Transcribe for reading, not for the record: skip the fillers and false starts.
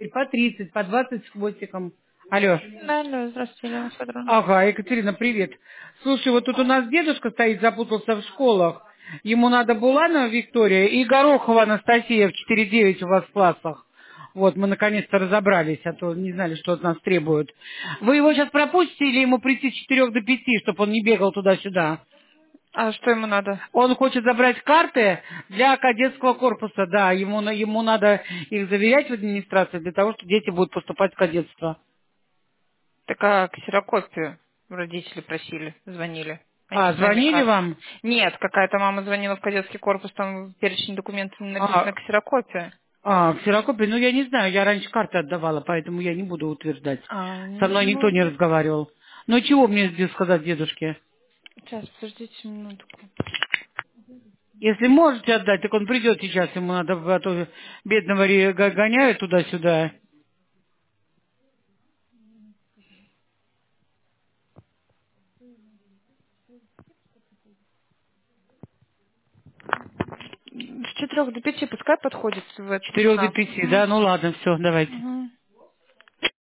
по 30, по 20 с хвостиком. Алло. Алло, здравствуйте, Елена Федоровна. Ага, Екатерина, привет. Слушай, вот тут у нас дедушка стоит, запутался в школах. Ему надо Буланова Виктория и Горохова Анастасия в 4-9 у вас в классах. Вот, мы наконец-то разобрались, а то не знали, что от нас требуют. Вы его сейчас пропустите или ему прийти с 4 до 5, чтобы он не бегал туда-сюда? А что ему надо? Он хочет забрать карты для кадетского корпуса, да, ему надо их заверять в администрации для того, чтобы дети будут поступать в кадетство. Так а ксерокопию родители просили, звонили. Они А, с нами звонили карты. вам? Нет, какая-то мама звонила в кадетский корпус, там в перечень документов написано А, ксерокопия. ксерокопии, ну я не знаю, я раньше карты отдавала, поэтому я не буду утверждать. Со мной никто Ну, не разговаривал. Ну чего мне здесь сказать дедушке? сейчас, подождите минутку. Если можете отдать, так он придет сейчас, ему надо, а то бедного гоняют туда-сюда. С 4 до 5 пускай подходит в С этот 4 до часа. 5, да? Ну ладно, все, давайте. Угу.